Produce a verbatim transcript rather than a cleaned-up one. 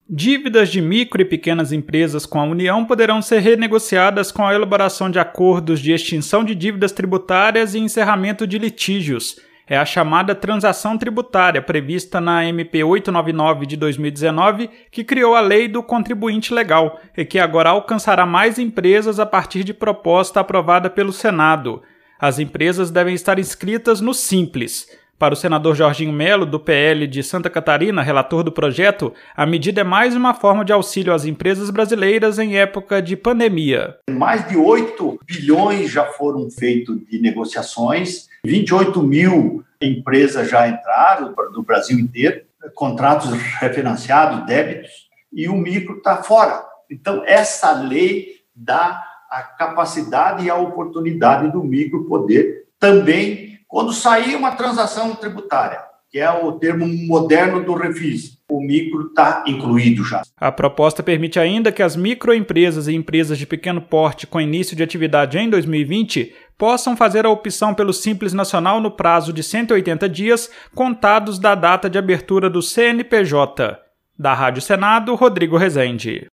Dívidas de micro e pequenas empresas com a União poderão ser renegociadas com a elaboração de acordos de extinção de dívidas tributárias e encerramento de litígios. É a chamada transação tributária prevista na M P oitocentos e noventa e nove de dois mil e dezenove, que criou a Lei do Contribuinte Legal e que agora alcançará mais empresas a partir de proposta aprovada pelo Senado. As empresas devem estar inscritas no Simples. Para o senador Jorginho Melo, do P L de Santa Catarina, relator do projeto, a medida é mais uma forma de auxílio às empresas brasileiras em época de pandemia. Mais de oito bilhões já foram feitos de negociações, vinte e oito mil empresas já entraram do Brasil inteiro, contratos refinanciados, débitos, e o micro está fora. Então, essa lei dá a capacidade e a oportunidade do micro poder também, quando sair uma transação tributária, que é o termo moderno do refis, o micro está incluído já. A proposta permite ainda que as microempresas e empresas de pequeno porte com início de atividade em dois mil e vinte possam fazer a opção pelo Simples Nacional no prazo de cento e oitenta dias, contados da data de abertura do C N P J. Da Rádio Senado, Rodrigo Rezende.